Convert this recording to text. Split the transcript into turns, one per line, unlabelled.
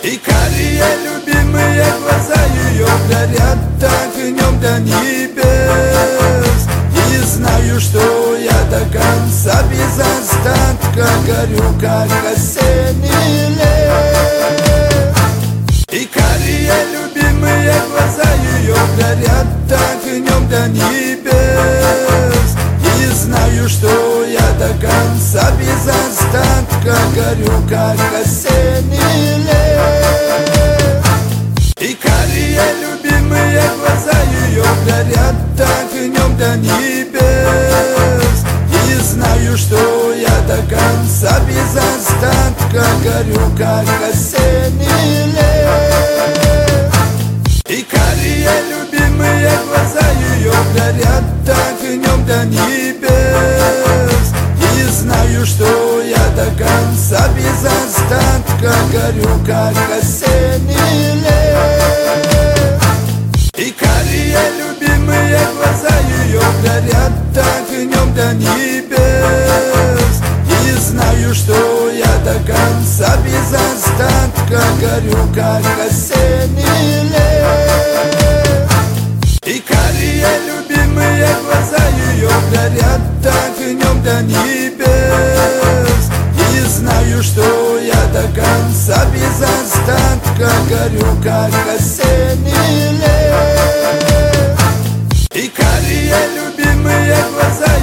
И карие любимые глаза ее горят огнем до небес. И знаю, что я до конца без остатка горю, как осенний лес. И карие любимые глаза ее горят огнем до небес. И знаю, что я до конца без остатка горю, как осенний лес. И карие любимые глаза ее горят огнем до небес. И знаю, что я до конца без остатка горю, как осенний лес. И карие любимые глаза ее горят огнем до небес. И знаю, что я до конца без остатка горю, как осенний лес. И карие любимые глаза ее горят огнем до небес. И знаю, что я до конца без остатка горю, как осенний лес. И карие любимые глаза ее горят огнем до небес. И знаю, что я до конца без остатка горю, как осенний лес. И карие любимые глаза